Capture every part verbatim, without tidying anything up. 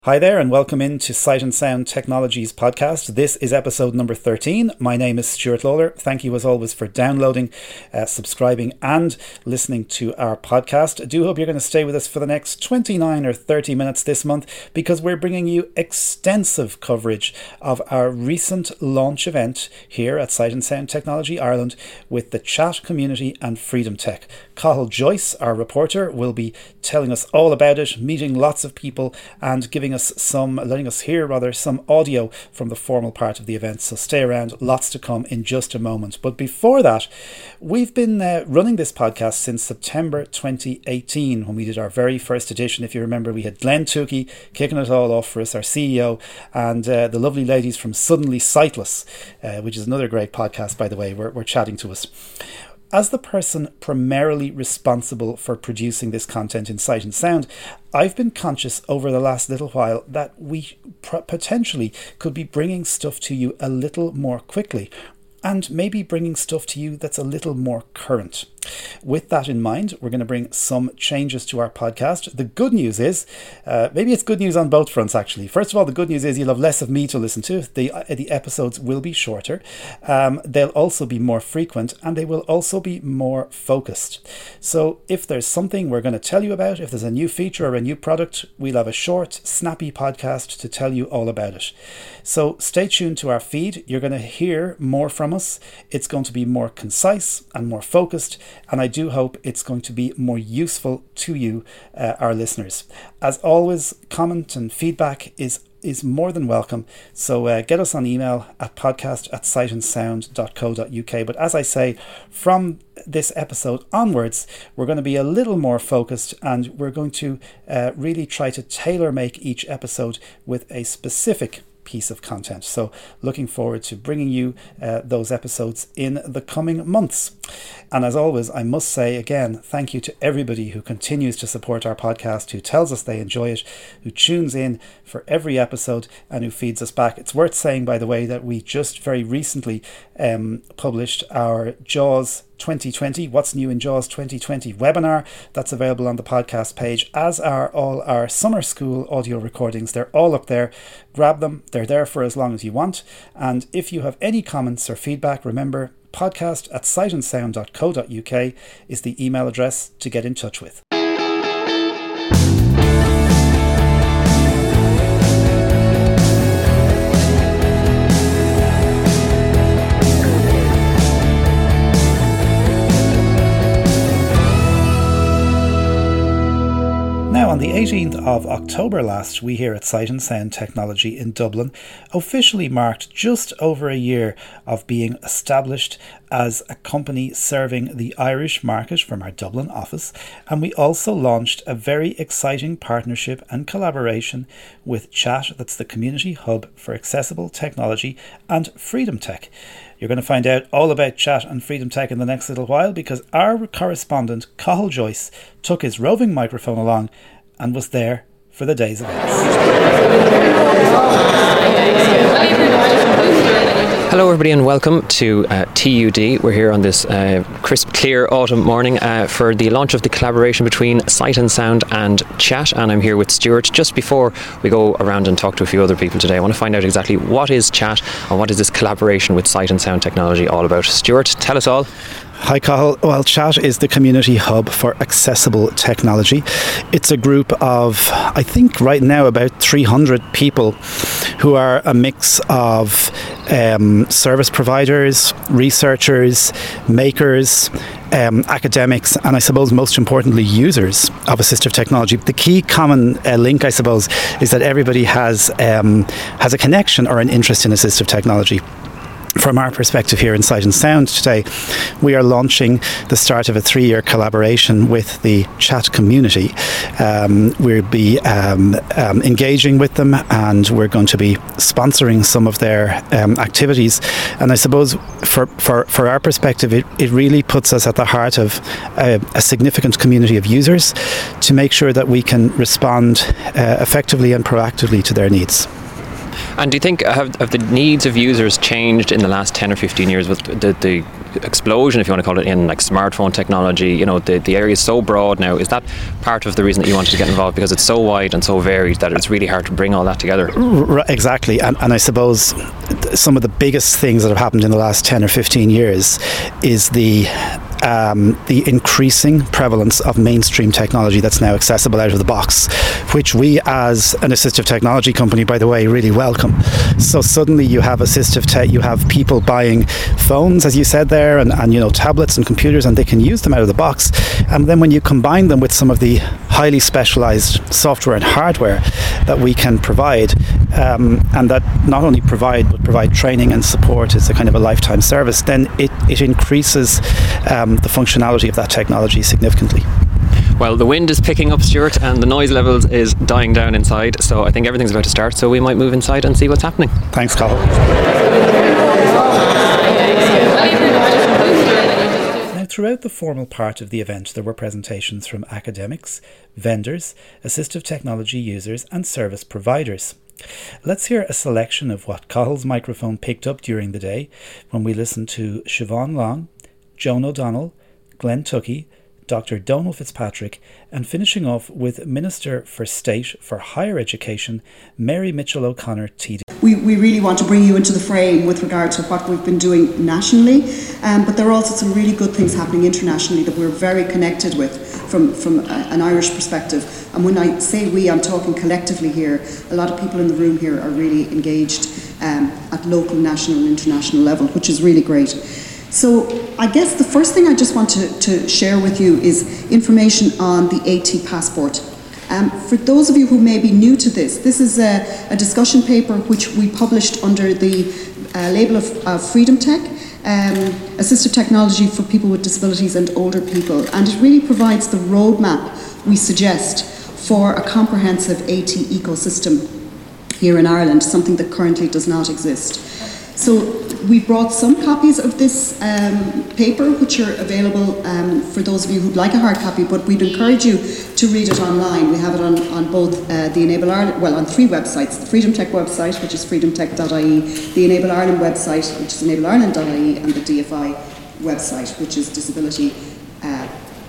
Hi there and welcome into Sight and Sound Technologies podcast. This is episode number thirteen. My name is Stuart Lawler. Thank you as always for downloading, uh, subscribing and listening to our podcast. I do hope you're going to stay with us for the next twenty-nine or thirty minutes this month because we're bringing you extensive coverage of our recent launch event here at Sight and Sound Technology Ireland with the chat community and Freedom Tech. Cathal Joyce, our reporter, will be telling us all about it, meeting lots of people and giving us some, letting us hear rather, some audio from the formal part of the event. So stay around, lots to come in just a moment. But before that, we've been uh, running this podcast since September twenty eighteen when we did our very first edition. If you remember, we had Glenn Tukey kicking it all off for us, our C E O, and uh, the lovely ladies from Suddenly Sightless, uh, which is another great podcast, by the way, were, were chatting to us. As the person primarily responsible for producing this content in Sight and Sound, I've been conscious over the last little while that we pr- potentially could be bringing stuff to you a little more quickly and maybe bringing stuff to you that's a little more current. With that in mind, we're going to bring some changes to our podcast. The good news is, uh, maybe it's good news on both fronts actually. First of all, the good news is you'll have less of me to listen to. The, uh, the episodes will be shorter. Um, they'll also be more frequent and they will also be more focused. So if there's something we're going to tell you about, if there's a new feature or a new product, we'll have a short, snappy podcast to tell you all about it. So stay tuned to our feed. You're going to hear more from us. It's going to be more concise and more focused. And I do hope it's going to be more useful to you, uh, our listeners. As always, comment and feedback is is more than welcome. So uh, get us on email at podcast at sight and sound dot co dot uk. But as I say, from this episode onwards, we're going to be a little more focused and we're going to uh, really try to tailor make each episode with a specific piece of content. So looking forward to bringing you uh, those episodes in the coming months. And as always, I must say again, thank you to everybody who continues to support our podcast, who tells us they enjoy it, who tunes in for every episode and who feeds us back. It's worth saying, by the way, that we just very recently um, published our JAWS twenty twenty, What's New in JAWS twenty twenty webinar. That's available on the podcast page, as are all our summer school audio recordings. They're all up there. Grab them. They're there for as long as you want. And if you have any comments or feedback, remember, podcast at sight and sound dot co dot uk is the email address to get in touch with. Now, on the eighteenth of October last, we here at Sight and Sound Technology in Dublin officially marked just over a year of being established as a company serving the Irish market from our Dublin office, and we also launched a very exciting partnership and collaboration with Chat, that's the community hub for accessible technology, and Freedom Tech. You're going to find out all about Chat and Freedom Tech in the next little while because our correspondent, Cathal Joyce, took his roving microphone along and was there for the day's events. Hello everybody and welcome to uh, T U D. We're here on this uh, crisp, clear autumn morning uh, for the launch of the collaboration between Sight and Sound and Chat, and I'm here with Stuart. Just before we go around and talk to a few other people today, I want to find out exactly what is Chat and what is this collaboration with Sight and Sound Technology all about. Stuart, tell us all. Hi Cathal. Well, Chat is the community hub for accessible technology. It's a group of, I think right now, about three hundred people who are a mix of um, service providers, researchers, makers, um, academics, and I suppose most importantly users of assistive technology. The key common uh, link, I suppose, is that everybody has um, has a connection or an interest in assistive technology. From our perspective here in Sight and Sound today, we are launching the start of a three-year collaboration with the Chat community. Um, we'll be um, um, engaging with them and we're going to be sponsoring some of their um, activities. And I suppose for, for, for our perspective, it, it really puts us at the heart of a, a significant community of users to make sure that we can respond uh, effectively and proactively to their needs. And do you think have, have the needs of users changed in the last ten or fifteen years with the, the explosion, if you want to call it, in like smartphone technology. You know, the, the area is so broad now. Is that part of the reason that you wanted to get involved, because it's so wide and so varied that it's really hard to bring all that together? R- exactly, and, and I suppose some of the biggest things that have happened in the last ten or fifteen years is the Um, the increasing prevalence of mainstream technology that's now accessible out of the box, which we as an assistive technology company, by the way, really welcome. So suddenly you have assistive tech, you have people buying phones, as you said there, and, and you know, tablets and computers, and they can use them out of the box. And then when you combine them with some of the highly specialized software and hardware that we can provide, um, and that not only provide but provide training and support, it's a kind of a lifetime service, then it, it increases um, the functionality of that technology significantly. Well, the wind is picking up, Stuart, and the noise levels is dying down inside, so I think everything's about to start, so we might move inside and see what's happening. Thanks, Carl. Now, throughout the formal part of the event, there were presentations from academics, vendors, assistive technology users and service providers. Let's hear a selection of what Cahill's microphone picked up during the day when we listened to Siobhan Long, Joan O'Donnell, Glenn Tuckey, Doctor Donal Fitzpatrick, and finishing off with Minister for State for Higher Education, Mary Mitchell O'Connor T D. We, we really want to bring you into the frame with regard to what we've been doing nationally, um, but there are also some really good things happening internationally that we're very connected with from, from a, an Irish perspective. And when I say we, I'm talking collectively here. A lot of people in the room here are really engaged um, at local, national and international level, which is really great. So I guess the first thing I just want to, to share with you is information on the AT passport. Um, for those of you who may be new to this, this is a, a discussion paper which we published under the uh, label of uh, Freedom Tech, um, assistive technology for people with disabilities and older people, and it really provides the roadmap we suggest for a comprehensive AT ecosystem here in Ireland, something that currently does not exist. So we brought some copies of this um, paper, which are available um, for those of you who'd like a hard copy, but we'd encourage you to read it online. We have it on, on both uh, the Enable Ireland, well, on three websites, the Freedom Tech website, which is freedom tech dot I E, the Enable Ireland website, which is enable ireland dot I E, and the D F I website, which is disability uh,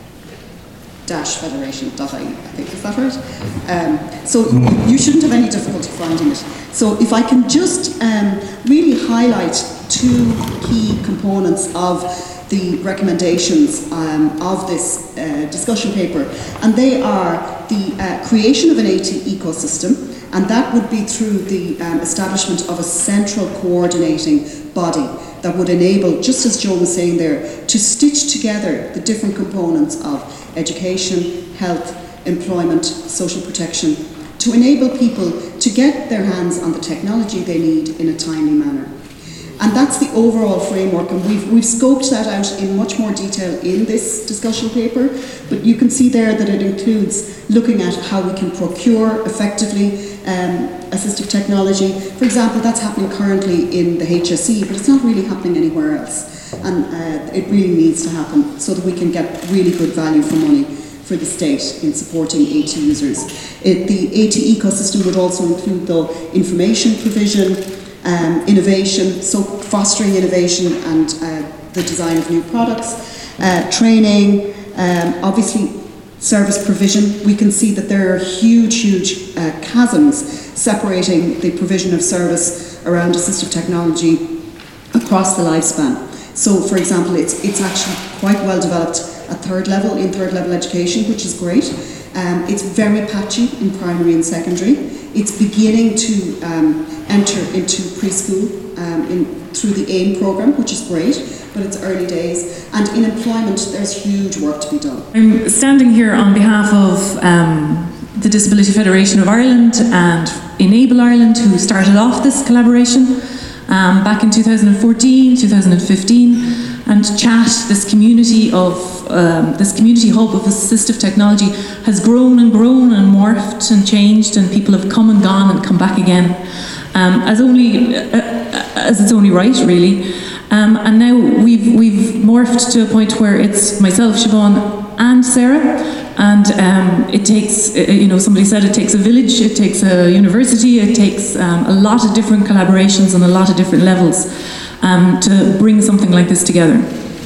federation dot I E, I think, is that right? Um, so you shouldn't have any difficulty finding it. So if I can just um, really highlight two key components of the recommendations um, of this uh, discussion paper, and they are the uh, creation of an AT ecosystem, and that would be through the um, establishment of a central coordinating body that would enable, just as Joe was saying there, to stitch together the different components of education, health, employment, social protection, to enable people to get their hands on the technology they need in a timely manner. And that's the overall framework, and we've, we've scoped that out in much more detail in this discussion paper, but you can see there that it includes looking at how we can procure effectively um, assistive technology. For example, that's happening currently in the H S E, but it's not really happening anywhere else. And uh, it really needs to happen so that we can get really good value for money for the state in supporting AT users. It, the AT ecosystem would also include, though, information provision, um, innovation, so fostering innovation and uh, the design of new products, uh, training, um, obviously service provision. We can see that there are huge, huge uh, chasms separating the provision of service around assistive technology across the lifespan. So, for example, it's, it's actually quite well developed at third level, in third level education, which is great. Um, it's very patchy in primary and secondary. It's beginning to um, enter into preschool um, in, through the AIM programme, which is great, but it's early days. And in employment, there's huge work to be done. I'm standing here on behalf of um, the Disability Federation of Ireland and Enable Ireland, who started off this collaboration um, back in two thousand fourteen, two thousand fifteen. And Chat, this community of um, this community hub of assistive technology, has grown and grown and morphed and changed, and people have come and gone and come back again, um, as only uh, as it's only right, really. Um, and now we've we've morphed to a point where it's myself, Siobhan, and Sarah, and um, it takes, you know, somebody said it takes a village, it takes a university, it takes um, a lot of different collaborations on a lot of different levels. Um, to bring something like this together.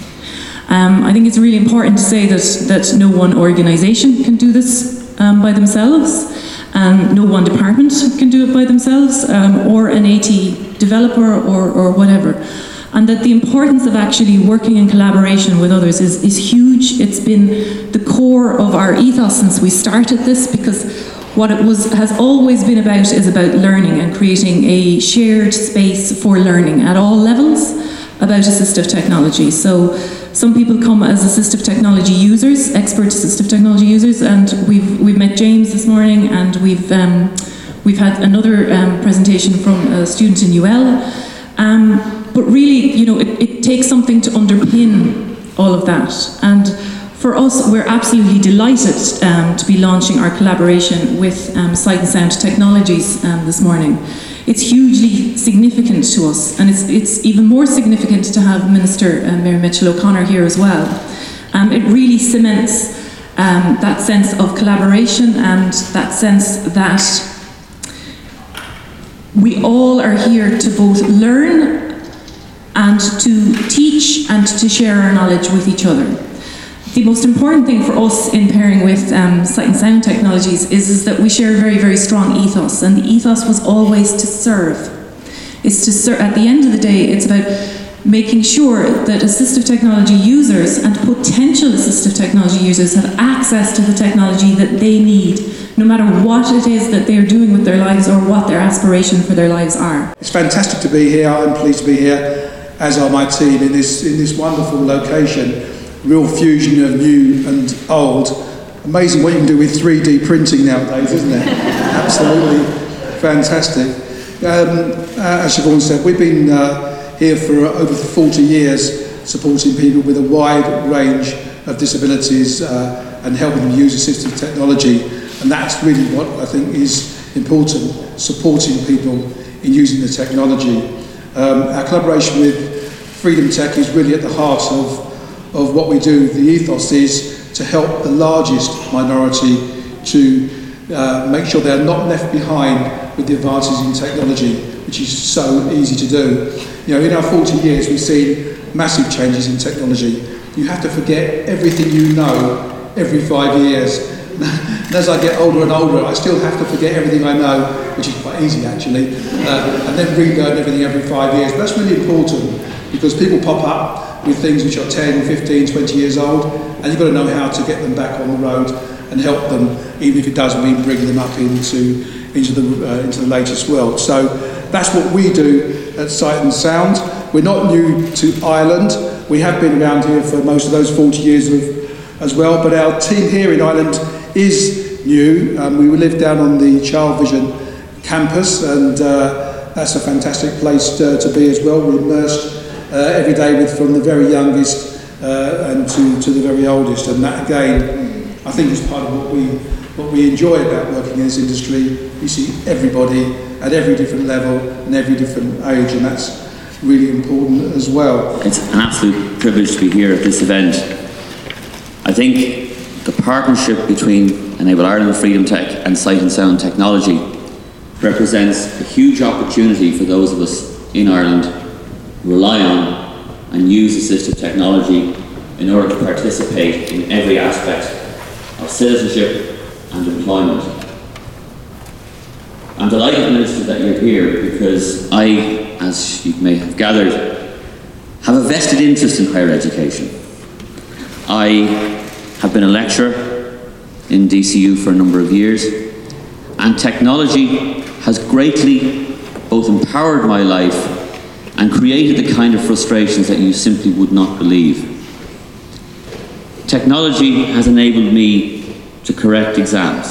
Um, I think it's really important to say that, that no one organisation can do this um, by themselves, and no one department can do it by themselves, um, or an AT developer or, or whatever. And that the importance of actually working in collaboration with others is, is huge. It's been the core of our ethos since we started this, because what it was has always been about is about learning and creating a shared space for learning at all levels about assistive technology. So some people come as assistive technology users, expert assistive technology users, and we've we've met James this morning, and we've um, we've had another um, presentation from a student in U L. Um, but really, you know, it, it takes something to underpin all of that. And for us, we're absolutely delighted um, to be launching our collaboration with um, Sight and Sound Technologies um, this morning. It's hugely significant to us, and it's, it's even more significant to have Minister uh, Mary Mitchell-O'Connor here as well. Um, it really cements um, that sense of collaboration and that sense that we all are here to both learn and to teach and to share our knowledge with each other. The most important thing for us in pairing with um, Sight and Sound Technologies is, is that we share a very, very strong ethos, and the ethos was always to serve. It's to serve. At the end of the day, it's about making sure that assistive technology users and potential assistive technology users have access to the technology that they need, no matter what it is that they're doing with their lives or what their aspiration for their lives are. It's fantastic to be here. I'm pleased to be here, as are my team, in this, in this wonderful location. Real fusion of new and old. Amazing what you can do with three D printing nowadays, isn't it? Absolutely fantastic. Um, uh, as Siobhan said, we've been uh, here for over forty years, supporting people with a wide range of disabilities uh, and helping them use assistive technology. And that's really what I think is important, supporting people in using the technology. Um, our collaboration with Freedom Tech is really at the heart of of what we do. The ethos is to help the largest minority to uh, make sure they're not left behind with the advances in technology, which is so easy to do. You know, in our forty years, we've seen massive changes in technology. You have to forget everything you know every five years. And as I get older and older, I still have to forget everything I know, which is quite easy actually, uh, and then relearn everything every five years. But that's really important, because people pop up with things which are ten, fifteen, twenty years old, and you've got to know how to get them back on the road and help them, even if it does mean bringing them up into, into, the, uh, into the latest world. So that's what we do at Sight and Sound. We're not new to Ireland. We have been around here for most of those forty years of, as well, but our team here in Ireland is new. Um, we live down on the Child Vision campus, and uh, that's a fantastic place to, to be as well. We're immersed uh, every day with from the very youngest uh, and to, to the very oldest, and that again I think is part of what we what we enjoy about working in this industry. You see everybody at every different level and every different age, and that's really important as well. It's an absolute privilege to be here at this event. I think the partnership between Enable Ireland, Freedom Tech and Sight and Sound Technology represents a huge opportunity for those of us in Ireland who rely on and use assistive technology in order to participate in every aspect of citizenship and employment. I'm delighted, Minister, that you're here because I, as you may have gathered, have a vested interest in higher education. I have been a lecturer in D C U for a number of years, and technology has greatly both empowered my life and created the kind of frustrations that you simply would not believe. Technology has enabled me to correct exams.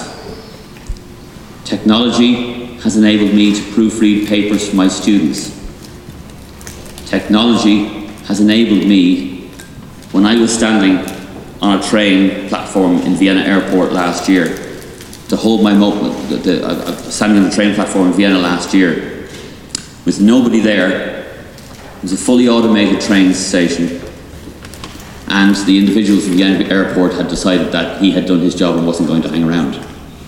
Technology has enabled me to proofread papers for my students. Technology has enabled me, when I was standing on a train platform in Vienna Airport last year, to hold my mo the, the, uh, standing on the train platform in Vienna last year, with nobody there. It was a fully automated train station, and the individuals from Vienna Airport had decided that he had done his job and wasn't going to hang around.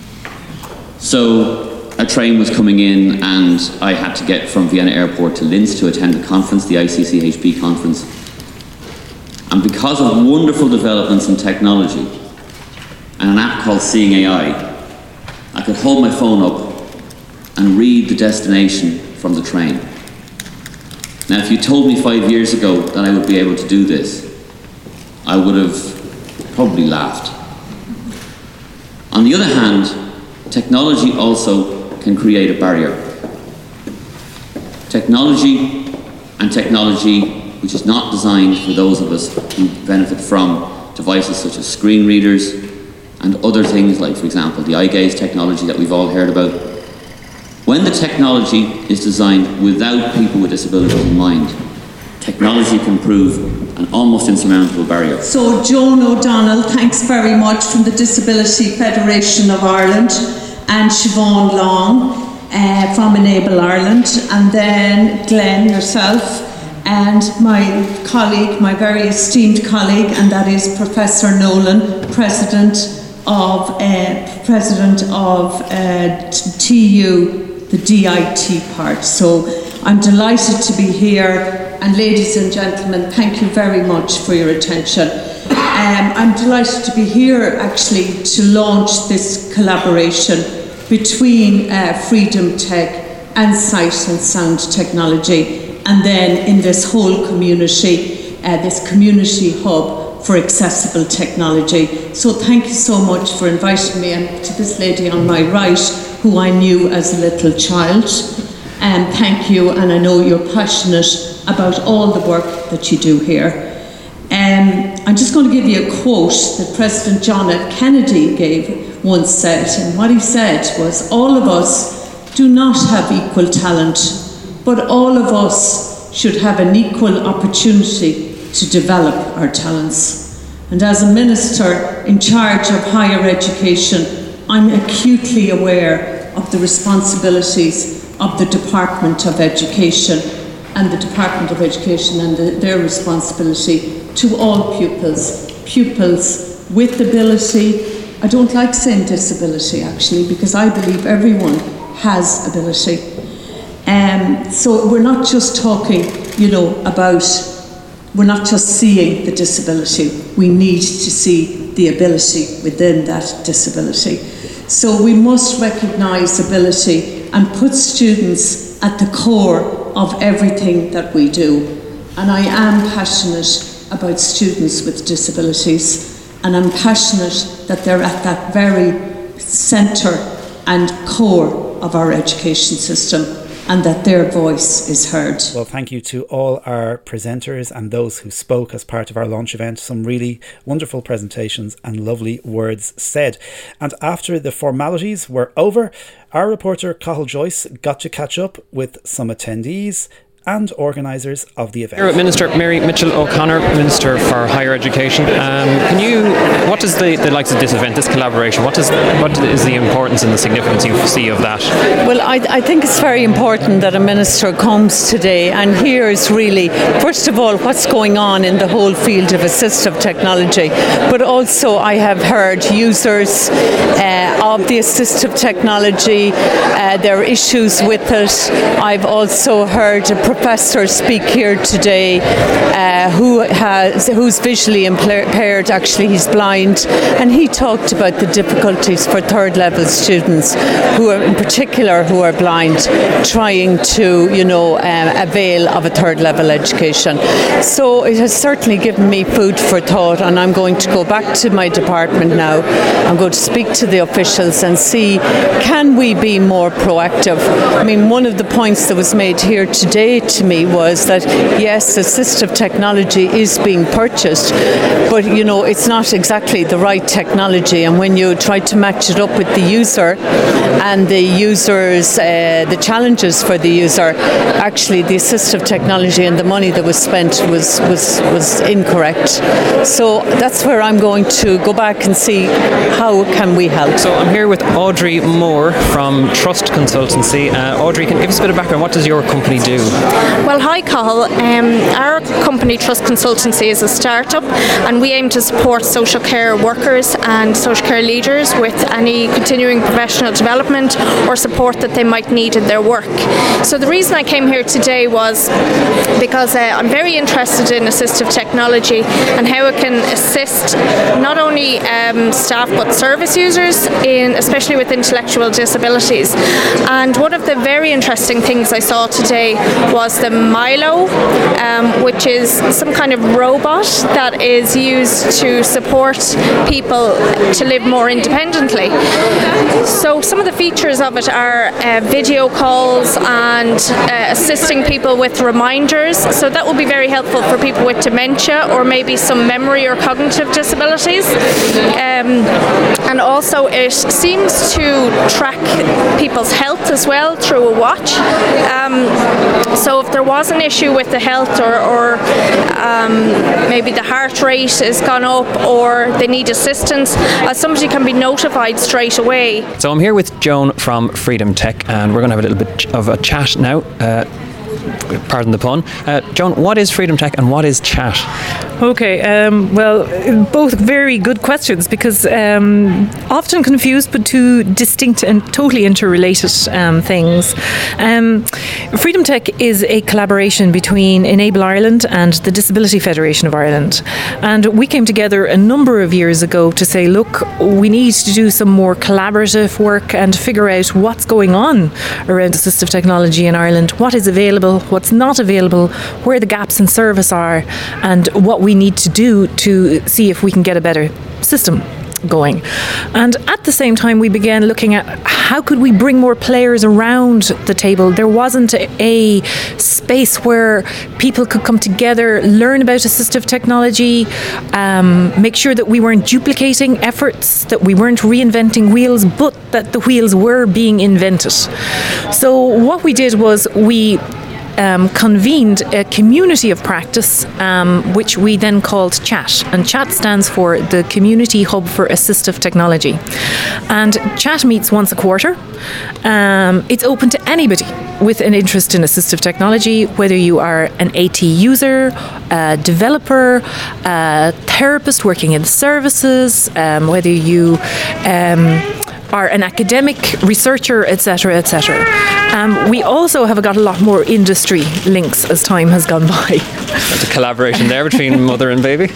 So a train was coming in, and I had to get from Vienna Airport to Linz to attend a conference, the I C C H P conference. And because of wonderful developments in technology and an app called Seeing A I, I could hold my phone up and read the destination from the train. Now, if you told me five years ago that I would be able to do this, I would have probably laughed. On the other hand, technology also can create a barrier. Technology and technology which is not designed for those of us who benefit from devices such as screen readers and other things like, for example, the eye gaze technology that we've all heard about. When the technology is designed without people with disabilities in mind, technology can prove an almost insurmountable barrier. So Joan O'Donnell, thanks very much, from the Disability Federation of Ireland, and Siobhan Long uh, from Enable Ireland, and then Glenn, yourself, and my colleague, my very esteemed colleague, and that is Professor Nolan, President of uh, President of uh, T U, the D I T part. So I'm delighted to be here, and ladies and gentlemen, thank you very much for your attention. Um, I'm delighted to be here actually to launch this collaboration between uh, Freedom Tech and Sight and Sound Technology, and then in this whole community, uh, this community hub for accessible technology. So thank you so much for inviting me, and to this lady on my right, who I knew as a little child. And um, thank you, and I know you're passionate about all the work that you do here. Um, I'm just going to give you a quote that President John F. Kennedy gave once said, and what he said was, all of us do not have equal talent, but all of us should have an equal opportunity to develop our talents. And as a minister in charge of higher education, I'm acutely aware of the responsibilities of the Department of Education and the Department of Education and the, their responsibility to all pupils, pupils with ability. I don't like saying disability actually, because I believe everyone has ability. Um, so we're not just talking, you know, about, we're not just seeing the disability, we need to see the ability within that disability. So we must recognise ability and put students at the core of everything that we do. And I am passionate about students with disabilities, and I'm passionate that they're at that very centre and core of our education system, and that their voice is heard. Well, thank you to all our presenters and those who spoke as part of our launch event. Some really wonderful presentations and lovely words said. And after the formalities were over, our reporter Cathal Joyce got to catch up with some attendees and organisers of the event. Here with Minister Mary Mitchell O'Connor, Minister for Higher Education. Um, can you, what is the, the likes of this event, this collaboration, what is, what is the importance and the significance you see of that? Well, I, I think it's very important that a minister comes today and hears really, first of all, what's going on in the whole field of assistive technology, but also I have heard users uh, of the assistive technology, uh, their issues with it. I've also heard a professor speak here today uh, who has who's visually impaired. Actually, he's blind, and he talked about the difficulties for third level students who are in particular who are blind trying to you know um, avail of a third level education. So it has certainly given me food for thought, and I'm going to go back to my department now. I'm going to speak to the officials and see, can we be more proactive? I mean, one of the points that was made here today to me was that yes, assistive technology is being purchased, but you know it's not exactly the right technology, and when you try to match it up with the user and the user's uh, the challenges for the user, actually the assistive technology and the money that was spent was was was incorrect. So that's where I'm going to go back and see how can we help. So I'm here with Audrey Moore from Trust Consultancy. Uh, Audrey, can you give us a bit of background? What does your company do? Well, hi, Cathal. Um, our company, Trust Consultancy, is a startup, and we aim to support social care workers and social care leaders with any continuing professional development or support that they might need in their work. So the reason I came here today was because uh, I'm very interested in assistive technology and how it can assist not only um, staff but service users, in especially with intellectual disabilities. And one of the very interesting things I saw today was the Milo, um, which is some kind of robot that is used to support people to live more independently. So some of the features of it are uh, video calls and uh, assisting people with reminders. So that will be very helpful for people with dementia or maybe some memory or cognitive disabilities. Um, and also it seems to track people's health as well through a watch. Um, so if there was an issue with the health or, or um, maybe the heart rate has gone up or they need assistance, uh, somebody can be notified straight away. So I'm here with Joan from Freedom Tech, and we're going to have a little bit of a chat now. Uh, pardon the pun. Uh, Joan, what is Freedom Tech and what is chat? Okay, um, well, both very good questions, because um, often confused but two distinct and totally interrelated um, things. Um, Freedom Tech is a collaboration between Enable Ireland and the Disability Federation of Ireland. And we came together a number of years ago to say, look, we need to do some more collaborative work and figure out what's going on around assistive technology in Ireland, what is available, what's not available, where the gaps in service are, and what we need to do to see if we can get a better system going. And at the same time, we began looking at how could we bring more players around the table. There wasn't a space where people could come together, learn about assistive technology, um, make sure that we weren't duplicating efforts, that we weren't reinventing wheels, but that the wheels were being invented. So what we did was we Um, convened a community of practice, um, which we then called CHAT. And CHAT stands for the Community Hub for Assistive Technology. And CHAT meets once a quarter. Um, it's open to anybody with an interest in assistive technology, whether you are an AT user, a developer, a therapist working in services, um, whether you um, are an academic researcher, et cetera, et cetera. Um, we also have got a lot more industry links as time has gone by. There's a collaboration there between mother and baby.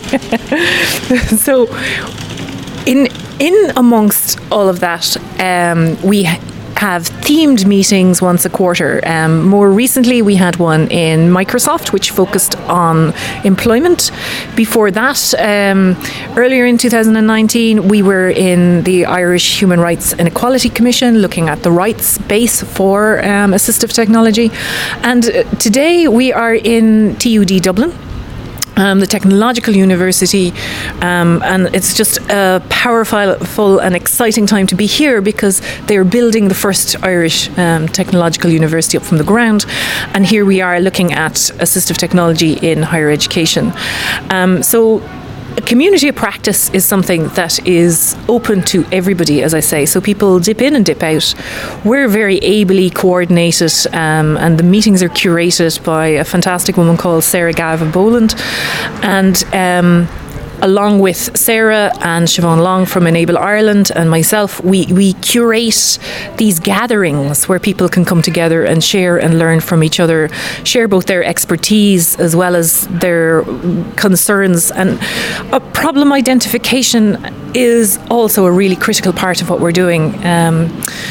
So, in in amongst all of that, um, we have themed meetings once a quarter. Um, more recently, we had one in Microsoft, which focused on employment. Before that, um, earlier in two thousand nineteen, we were in the Irish Human Rights and Equality Commission, looking at the rights base for um, assistive technology. And today we are in T U D Dublin, Um, the Technological University, um, and it's just a powerful full and exciting time to be here, because they're building the first Irish um, technological university up from the ground, and here we are looking at assistive technology in higher education. Um, so a community of practice is something that is open to everybody, as I say. So people dip in and dip out. We're very ably coordinated, um, and the meetings are curated by a fantastic woman called Sarah Gava Boland. And um, along with Sarah and Siobhan Long from Enable Ireland and myself, we, we curate these gatherings where people can come together and share and learn from each other, share both their expertise as well as their concerns. And a problem identification is also a really critical part of what we're doing. Um,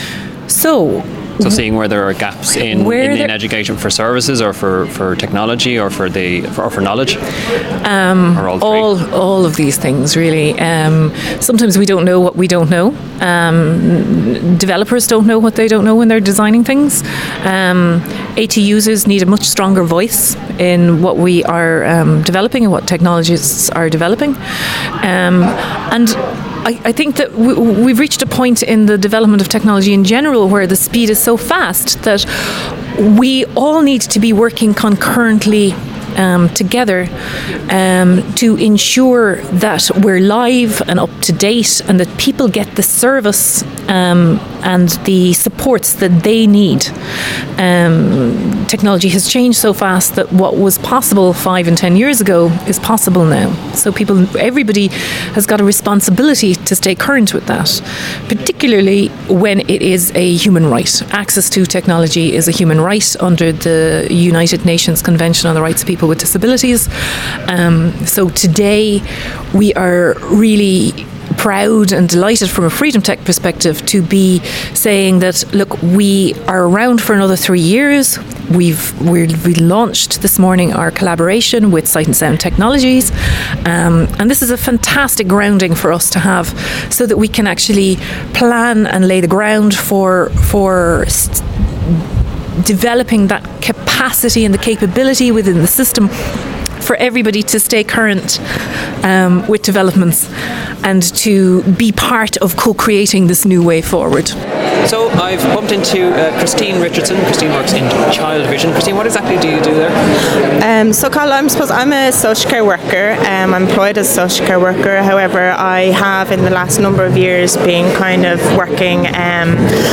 so So seeing where there are gaps in, in, in education for services or for, for technology or for the for, or for knowledge? Um, or all, all all of these things, really. Um, sometimes we don't know what we don't know. Um, developers don't know what they don't know when they're designing things. Um, AT users need a much stronger voice in what we are um, developing and what technologists are developing. Um, and I, I think that we, we've reached a point in the development of technology in general where the speed is so fast that we all need to be working concurrently um, together um, to ensure that we're live and up to date and that people get the service um, and the supports that they need um, technology has changed so fast that what was possible five and ten years ago is possible now. So people, everybody has got a responsibility to stay current with that, particularly when it is a human right. Access to technology is a human right under the United Nations Convention on the Rights of People with Disabilities. Um, so today we are really proud and delighted from a Freedom Tech perspective to be saying that, look, we are around for another three years. We've we're, we launched this morning our collaboration with Sight and Sound Technologies, um, and this is a fantastic grounding for us to have, so that we can actually plan and lay the ground for for st- developing that capacity and the capability within the system for everybody to stay current um, with developments and to be part of co-creating this new way forward. So I've bumped into uh, Christine Richardson. Christine works in Child Vision. Christine, what exactly do you do there? Um, so, Carl, I'm suppose I'm a social care worker. Um, I'm employed as a social care worker. However, I have in the last number of years been kind of working um,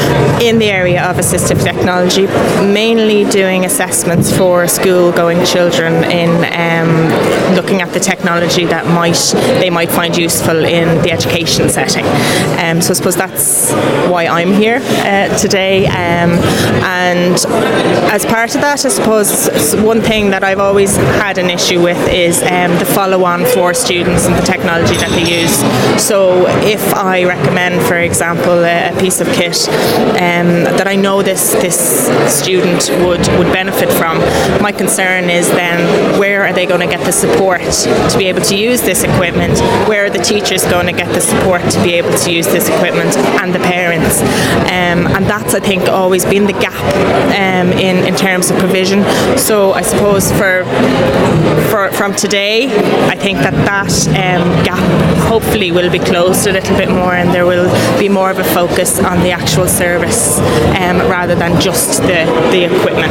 in the area of assistive technology, mainly doing assessments for school-going children in um, looking at the technology that might they might find useful in the education setting. Um, so, I suppose that's why I'm here uh, today, um, and as part of that, I suppose one thing that I've always had an issue with is um, the follow-on for students and the technology that they use. So if I recommend, for example, a, a piece of kit um, that I know this this student would, would benefit from, my concern is then where are they going to get the support to be able to use this equipment? Where are the teachers going to get the support to be able to use this equipment, and the parents? Um, and that's, I think, always been the gap um, in, in terms of provision. So I suppose for, for from today, I think that that um, gap hopefully will be closed a little bit more, and there will be more of a focus on the actual service um, rather than just the, the equipment.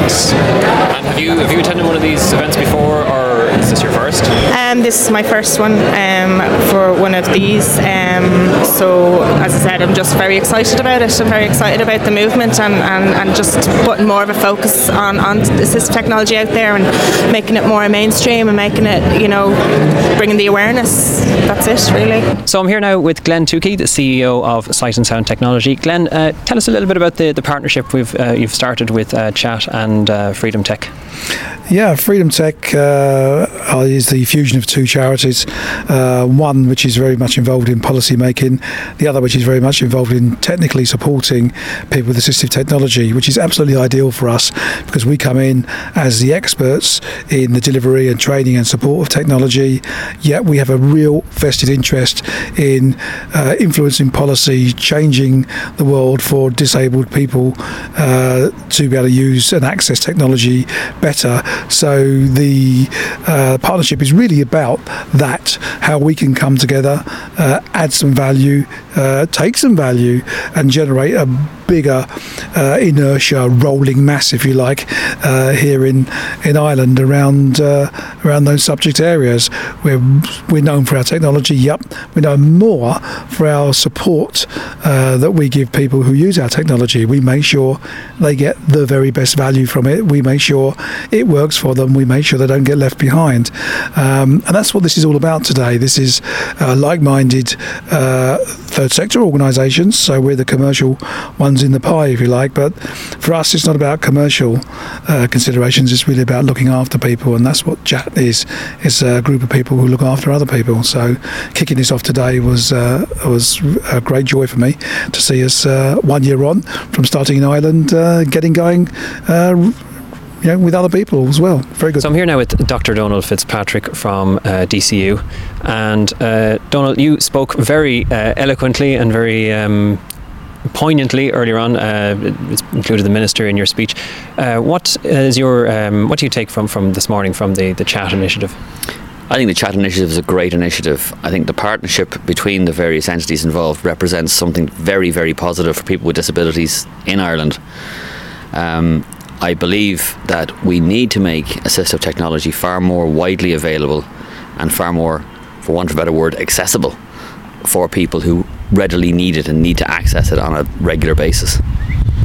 And have you have you attended one of these events before, or is this your first? Um, this is my first one um, for one of these. Um, so as I said, I'm just very excited about it. I'm very excited about the movement and, and, and just putting more of a focus on, on assistive technology out there and making it more mainstream and making it, you know, bringing the awareness. That's it, really. So I'm here now with Glenn Tukey, the C E O of Sight and Sound Technology. Glenn, uh, tell us a little bit about the, the partnership we've uh, you've started with uh, Chat and uh, Freedom Tech. Yeah, Freedom Tech uh, is the fusion of two charities, uh, one which is very much involved in policy making, the other which is very much involved in technically supporting people with assistive technology, which is absolutely ideal for us because we come in as the experts in the delivery and training and support of technology, yet we have a real vested interest in uh, influencing policy, changing the world for disabled people uh, to be able to use and access technology better. So the uh, partnership is really about that, how we can come together, uh, add some value, uh, take some value and generate a bigger uh, inertia rolling mass, if you like, uh, here in, in Ireland around uh, around those subject areas. We're, we're known for our technology, yep. We know more for our support uh, that we give people who use our technology. We make sure they get the very best value from it. We make sure it works for them. We make sure they don't get left behind. Um, and that's what this is all about today. This is uh, like-minded uh, third sector organisations, so we're the commercial ones in the pie, if you like, but for us it's not about commercial uh, considerations, it's really about looking after people, and that's what Chat is. It's a group of people who look after other people. So kicking this off today was uh, was a great joy for me to see us uh, one year on from starting in Ireland, uh, getting going uh, you know, with other people as well. Very good. So I'm here now with Doctor Donald Fitzpatrick from uh, D C U, and uh, Donald, you spoke very uh, eloquently and very um, poignantly earlier on. Uh, it's included the minister in your speech. Uh, what is your um, what do you take from, from this morning from the, the Chat initiative? I think the Chat initiative is a great initiative. I think the partnership between the various entities involved represents something very, very positive for people with disabilities in Ireland. Um, I believe that we need to make assistive technology far more widely available and far more, for want of a better word, accessible for people who readily need it and need to access it on a regular basis.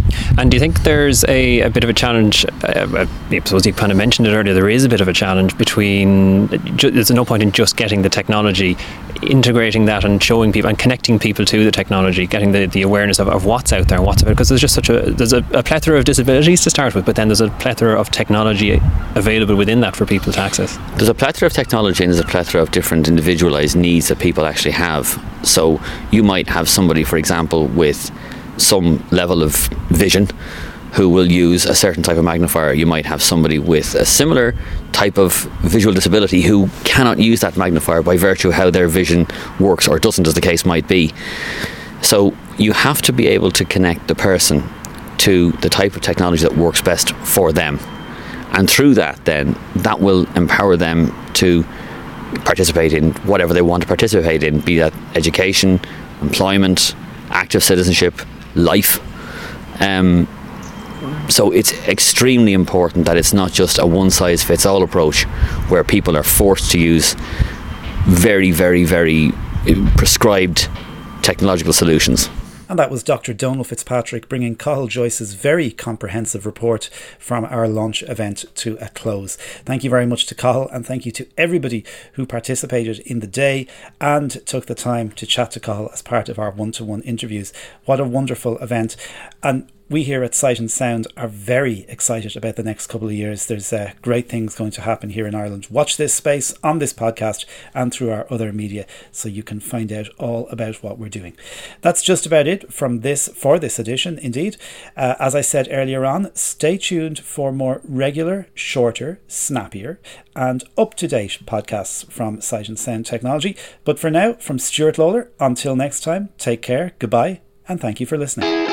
And do you think there's a, a bit of a challenge? Uh, I suppose you kind of mentioned it earlier. There is a bit of a challenge between. There's no point in just getting the technology, integrating that and showing people and connecting people to the technology, getting the, the awareness of, of what's out there and what's about. Because there's just such a there's a, a plethora of disabilities to start with, but then there's a plethora of technology available within that for people to access. There's a plethora of technology and there's a plethora of different individualised needs that people actually have. So you might have somebody, for example, with some level of vision who will use a certain type of magnifier. You might have somebody with a similar type of visual disability who cannot use that magnifier by virtue of how their vision works or doesn't, as the case might be. So you have to be able to connect the person to the type of technology that works best for them. And through that, then, that will empower them to participate in whatever they want to participate in, be that education, employment, active citizenship, life. Um, so it's extremely important that it's not just a one-size-fits-all approach where people are forced to use very, very, very prescribed technological solutions. And that was Doctor Donal Fitzpatrick bringing Cathal Joyce's very comprehensive report from our launch event to a close. Thank you very much to Cathal, and thank you to everybody who participated in the day and took the time to chat to Cathal as part of our one-to-one interviews. What a wonderful event. And we here at Sight and Sound are very excited about the next couple of years. There's uh, great things going to happen here in Ireland. Watch this space on this podcast and through our other media so you can find out all about what we're doing. That's just about it from this for this edition, indeed. Uh, as I said earlier on, stay tuned for more regular, shorter, snappier and up-to-date podcasts from Sight and Sound Technology. But for now, from Stuart Lawler, until next time, take care, goodbye, and thank you for listening.